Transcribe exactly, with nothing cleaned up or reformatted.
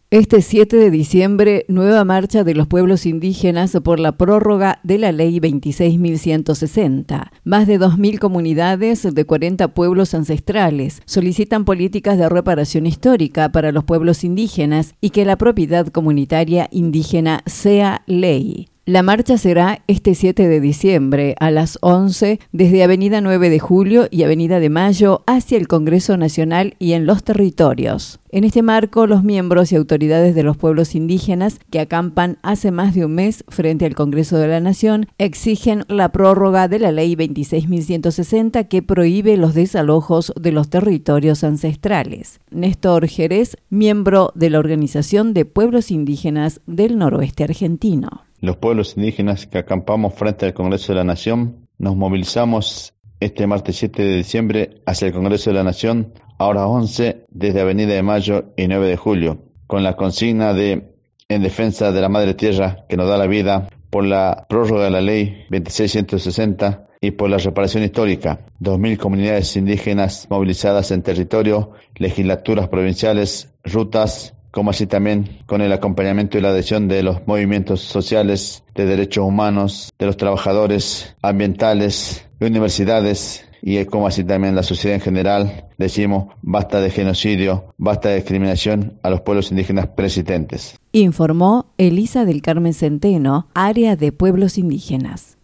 Este siete de diciembre, nueva marcha de los pueblos indígenas por la prórroga de la Ley veintiséis mil ciento sesenta. Más de dos mil comunidades de cuarenta pueblos ancestrales solicitan políticas de reparación histórica para los pueblos indígenas y que la propiedad comunitaria indígena sea ley. La marcha será este siete de diciembre a las once desde Avenida nueve de Julio y Avenida de Mayo hacia el Congreso Nacional y en los territorios. En este marco, los miembros y autoridades de los pueblos indígenas que acampan hace más de un mes frente al Congreso de la Nación exigen la prórroga de la Ley veintiséis mil ciento sesenta que prohíbe los desalojos de los territorios ancestrales. Néstor Jerez, miembro de la Organización de Pueblos Indígenas del Noroeste Argentino. Los pueblos indígenas que acampamos frente al Congreso de la Nación nos movilizamos este martes siete de diciembre hacia el Congreso de la Nación a horas once desde Avenida de Mayo y nueve de Julio, con la consigna de en defensa de la Madre Tierra que nos da la vida, por la prórroga de la Ley veintiséis mil ciento sesenta y por la reparación histórica. Dos mil comunidades indígenas movilizadas en territorio, legislaturas provinciales, rutas, como así también con el acompañamiento y la adhesión de los movimientos sociales, de derechos humanos, de los trabajadores ambientales, de universidades y como así también la sociedad en general, decimos basta de genocidio, basta de discriminación a los pueblos indígenas preexistentes. Informó Elisa del Carmen Centeno, área de pueblos indígenas.